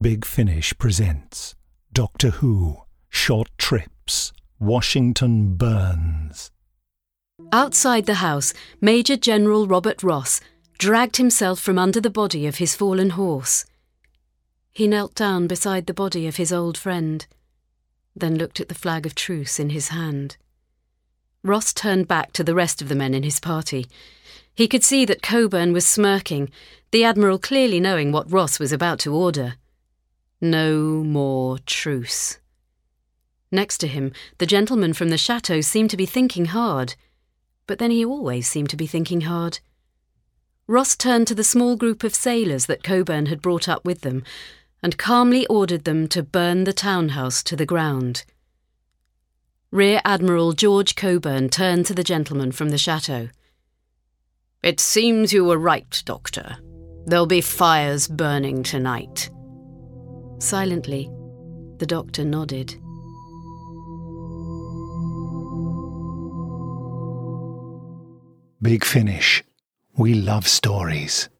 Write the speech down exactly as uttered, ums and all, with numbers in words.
Big Finish presents Doctor Who Short Trips, Washington Burns. Outside the house, Major General Robert Ross dragged himself from under the body of his fallen horse. He knelt down beside the body of his old friend, then looked at the flag of truce in his hand. Ross turned back to the rest of the men in his party. He could see that Coburn was smirking, the Admiral clearly knowing what Ross was about to order. No more truce. Next to him, the gentleman from the chateau seemed to be thinking hard, but then he always seemed to be thinking hard. Ross turned to the small group of sailors that Coburn had brought up with them and calmly ordered them to burn the townhouse to the ground. Rear Admiral George Coburn turned to the gentleman from the chateau. "It seems you were right, Doctor. There'll be fires burning tonight." Silently, the doctor nodded. Big Finish. We love stories.